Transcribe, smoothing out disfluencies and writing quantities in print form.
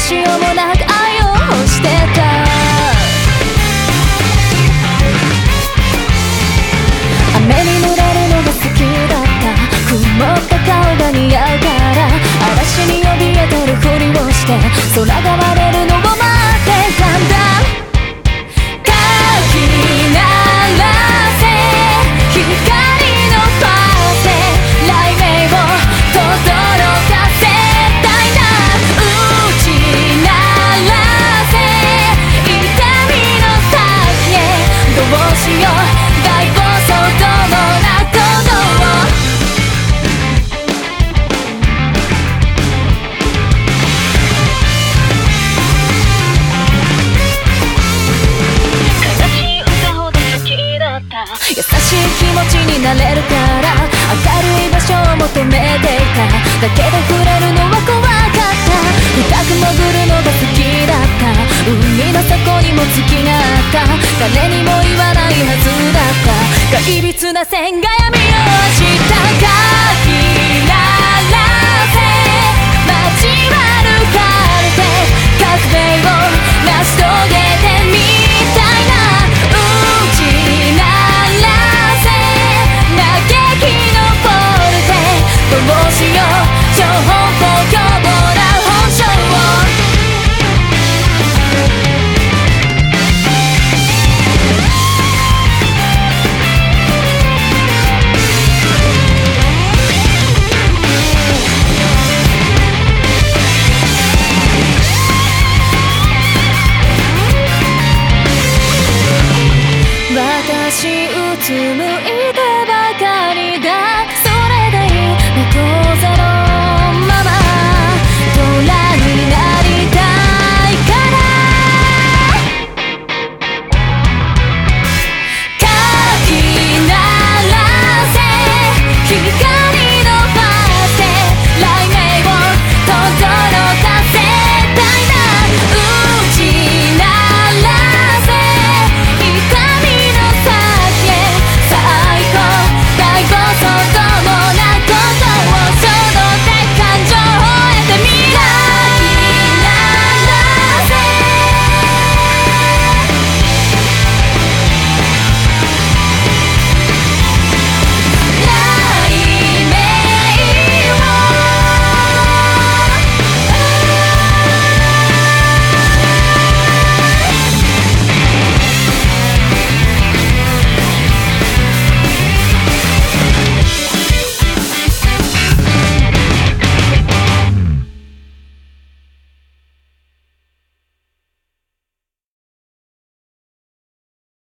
しようもなく愛をしてた。雨に濡れるのが好きだった。曇った顔が似合うから嵐に怯えてるふりをして空が割れるのを待ってたんだ。かき鳴らせ光のパーティー雷鳴を轟かせたいな。打ち鳴らせ痛みの先へどうしよう大暴走どもな行動を。優しい気持ちになれるから明るい場所を求めていた。だけど触れるのは怖かった。深く潜るのが好きだった。海の底にも月があった。誰にも言わないはずだった。怪律な線が闇をした。かき鳴らせ交わるカルテ革命を成し遂げてみたいな。打ち鳴らせ嘆きのポルテどうしよう超高凶暴な本性を。私うつむいて